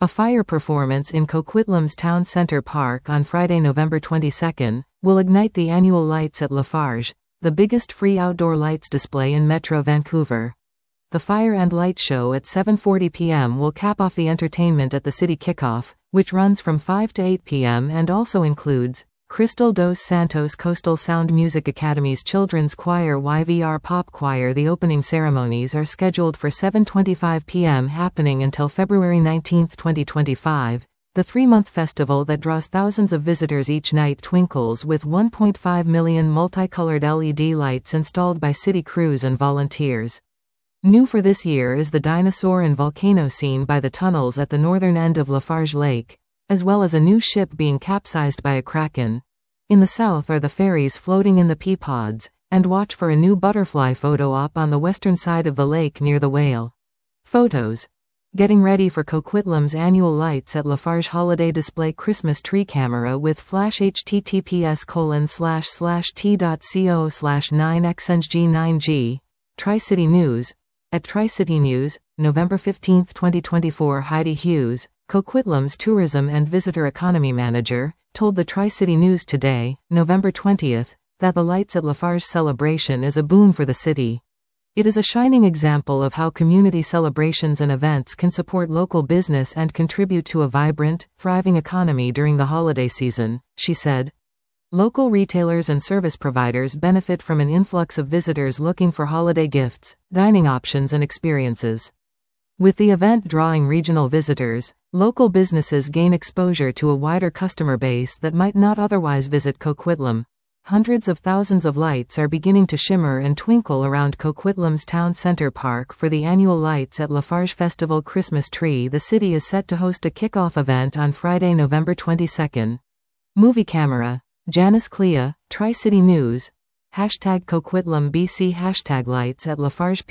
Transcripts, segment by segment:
A fire performance in Coquitlam's Town Centre Park on Friday, November 22, will ignite the annual Lights at Lafarge, the biggest free outdoor lights display in Metro Vancouver. The Fire and Light Show at 7:40 p.m. will cap off the entertainment at the city kickoff, which runs from 5 to 8 p.m. and also includes Crystal dos Santos Coastal Sound Music Academy's Children's Choir YVR Pop Choir. The opening ceremonies are scheduled for 7:25 p.m. happening until February 19, 2025. The three-month festival that draws thousands of visitors each night twinkles with 1.5 million multicolored LED lights installed by city crews and volunteers. New for this year is the dinosaur and volcano scene by the tunnels at the northern end of Lafarge Lake, as well as a new ship being capsized by a kraken. In the south are the ferries floating in the pea pods, and watch for a new butterfly photo op on the western side of the lake near the whale. Photos. Getting ready for Coquitlam's annual Lights at Lafarge Holiday Display Christmas Tree Camera with flash https://t.co/9xng9g. Tri-City News. At Tri-City News, November 15, 2024. Heidi Hughes, Coquitlam's Tourism and Visitor Economy Manager, told the Tri-City News today, November 20, that the Lights at Lafarge celebration is a boon for the city. It is a shining example of how community celebrations and events can support local business and contribute to a vibrant, thriving economy during the holiday season, she said. Local retailers and service providers benefit from an influx of visitors looking for holiday gifts, dining options and experiences. With the event drawing regional visitors, local businesses gain exposure to a wider customer base that might not otherwise visit Coquitlam. Hundreds of thousands of lights are beginning to shimmer and twinkle around Coquitlam's Town Centre Park for the annual Lights at Lafarge Festival Christmas Tree. The city is set to host a kickoff event on Friday, November 22. Movie camera. Janice Clea, Tri-City News. #Coquitlam BC #Lights at Lafarge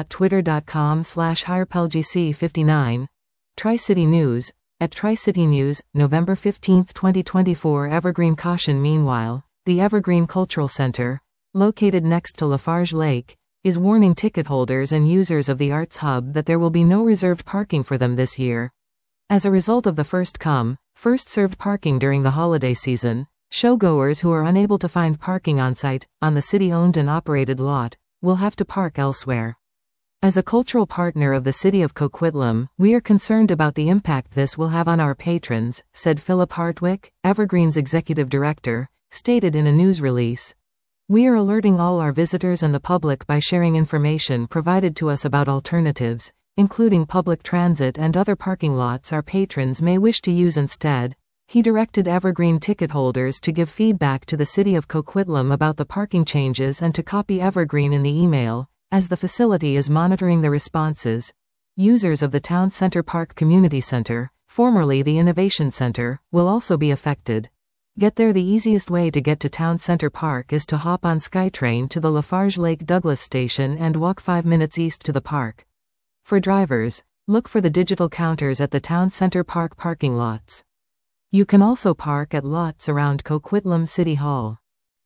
pic.twitter.com/hirepelgc59. Tri-City News. At Tri-City News, November 15, 2024. Evergreen caution. Meanwhile, the Evergreen Cultural Center, located next to Lafarge Lake, is warning ticket holders and users of the Arts Hub that there will be no reserved parking for them this year. As a result of the first-come, first-served parking during the holiday season, showgoers who are unable to find parking on-site, on the city-owned and operated lot, will have to park elsewhere. As a cultural partner of the city of Coquitlam, we are concerned about the impact this will have on our patrons, said Philip Hartwick, Evergreen's executive director, stated in a news release. We are alerting all our visitors and the public by sharing information provided to us about alternatives, including public transit and other parking lots our patrons may wish to use instead. He directed Evergreen ticket holders to give feedback to the city of Coquitlam about the parking changes and to copy Evergreen in the email, as the facility is monitoring the responses. Users of the Town Centre Park Community Center, formerly the Innovation Center, will also be affected. Get there. The easiest way to get to Town Centre Park is to hop on SkyTrain to the Lafarge Lake Douglas station and walk 5 minutes east to the park. For drivers, look for the digital counters at the Town Centre Park parking lots. You can also park at lots around Coquitlam City Hall.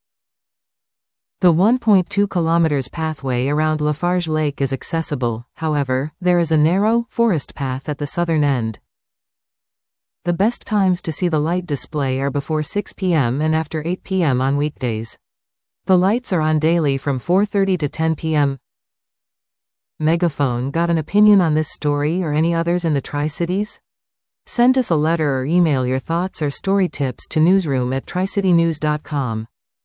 The 1.2 kilometers pathway around Lafarge Lake is accessible, however, there is a narrow, forest path at the southern end. The best times to see the light display are before 6 p.m. and after 8 p.m. on weekdays. The lights are on daily from 4:30 to 10 p.m. Megaphone got an opinion on this story or any others in the Tri-Cities? Send us a letter or email your thoughts or story tips to newsroom@tricitynews.com.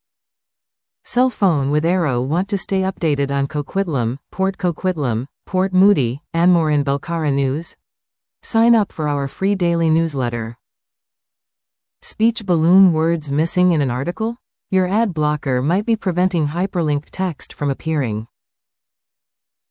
Cell phone with Arrow want to stay updated on Coquitlam, Port Coquitlam, Port Moody, and more in Belcara News? Sign up for our free daily newsletter. Speech balloon words missing in an article? Your ad blocker might be preventing hyperlinked text from appearing.